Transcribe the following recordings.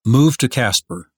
Move to Casper.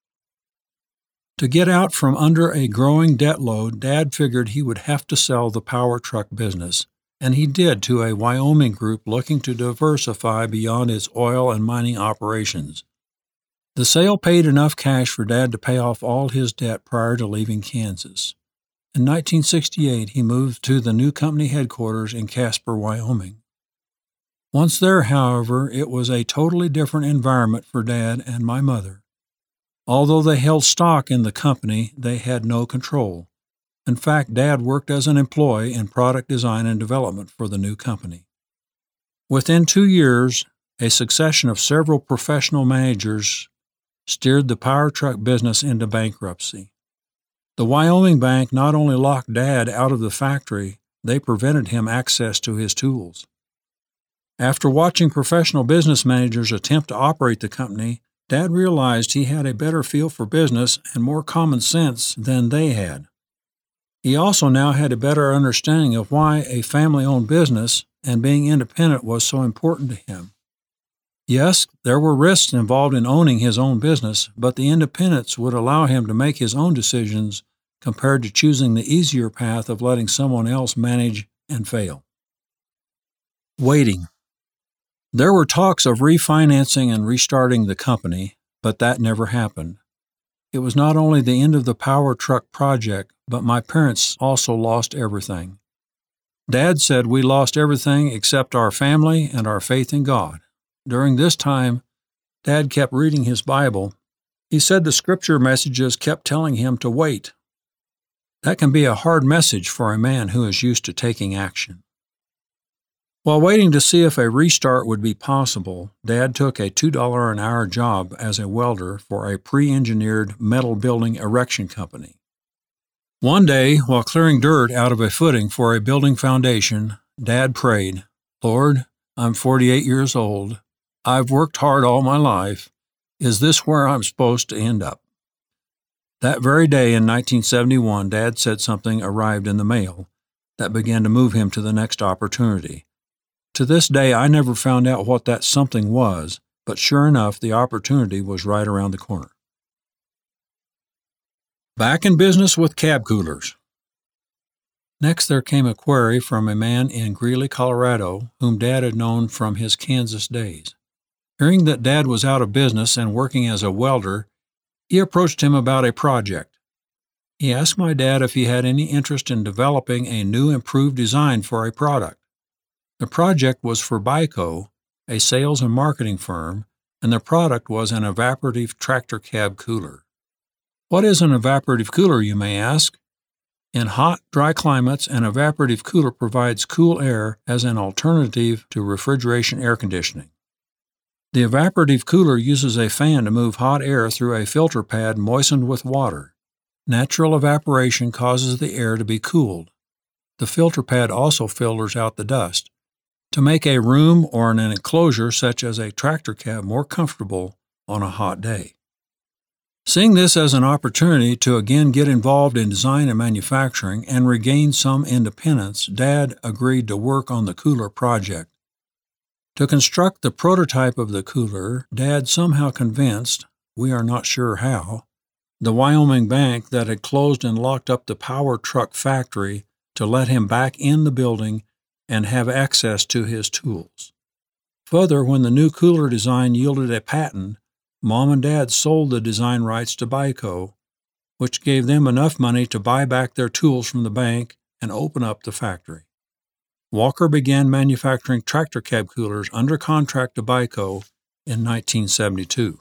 To get out from under a growing debt load, Dad figured he would have to sell the power truck business, and he did to a Wyoming group looking to diversify beyond its oil and mining operations. The sale paid enough cash for Dad to pay off all his debt prior to leaving Kansas. In 1968, he moved to the new company headquarters in Casper, Wyoming. Once there, however, it was a totally different environment for Dad and my mother. Although they held stock in the company, they had no control. In fact, Dad worked as an employee in product design and development for the new company. Within 2 years, a succession of several professional managers steered the power truck business into bankruptcy. The Wyoming Bank not only locked Dad out of the factory, they prevented him access to his tools. After watching professional business managers attempt to operate the company, Dad realized he had a better feel for business and more common sense than they had. He also now had a better understanding of why a family-owned business and being independent was so important to him. Yes, there were risks involved in owning his own business, but the independence would allow him to make his own decisions compared to choosing the easier path of letting someone else manage and fail. Waiting. There were talks of refinancing and restarting the company, but that never happened. It was not only the end of the power truck project, but my parents also lost everything. Dad said we lost everything except our family and our faith in God. During this time, Dad kept reading his Bible. He said the scripture messages kept telling him to wait. That can be a hard message for a man who is used to taking action. While waiting to see if a restart would be possible, Dad took a $2 an hour job as a welder for a pre-engineered metal building erection company. One day, while clearing dirt out of a footing for a building foundation, Dad prayed, "Lord, I'm 48 years old. I've worked hard all my life. Is this where I'm supposed to end up?" That very day in 1971, Dad said something arrived in the mail that began to move him to the next opportunity. To this day, I never found out what that something was, but sure enough, the opportunity was right around the corner. Back in business with cab coolers. Next, there came a query from a man in Greeley, Colorado, whom Dad had known from his Kansas days. Hearing that Dad was out of business and working as a welder, he approached him about a project. He asked my dad if he had any interest in developing a new improved design for a product. The project was for Byco, a sales and marketing firm, and the product was an evaporative tractor cab cooler. What is an evaporative cooler, you may ask? In hot, dry climates, an evaporative cooler provides cool air as an alternative to refrigeration air conditioning. The evaporative cooler uses a fan to move hot air through a filter pad moistened with water. Natural evaporation causes the air to be cooled. The filter pad also filters out the dust, to make a room or an enclosure such as a tractor cab more comfortable on a hot day. Seeing this as an opportunity to again get involved in design and manufacturing and regain some independence, Dad agreed to work on the cooler project. To construct the prototype of the cooler, Dad somehow convinced, we are not sure how, the Wyoming Bank that had closed and locked up the power truck factory to let him back in the building and have access to his tools. Further, when the new cooler design yielded a patent, Mom and Dad sold the design rights to Byco, which gave them enough money to buy back their tools from the bank and open up the factory. Walker began manufacturing tractor cab coolers under contract to Byco in 1972.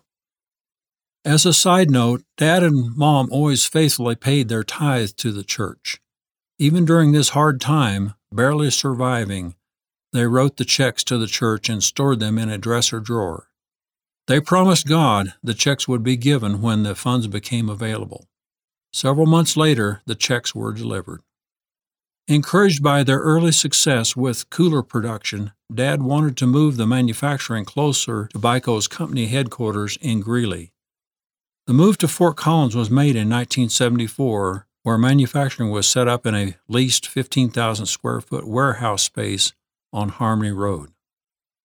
As a side note, Dad and Mom always faithfully paid their tithe to the church. Even during this hard time, barely surviving, they wrote the checks to the church and stored them in a dresser drawer. They promised God the checks would be given when the funds became available. Several months later, the checks were delivered. Encouraged by their early success with cooler production, Dad wanted to move the manufacturing closer to Byco's company headquarters in Greeley. The move to Fort Collins was made in 1974, where manufacturing was set up in a leased 15,000 square foot warehouse space on Harmony Road.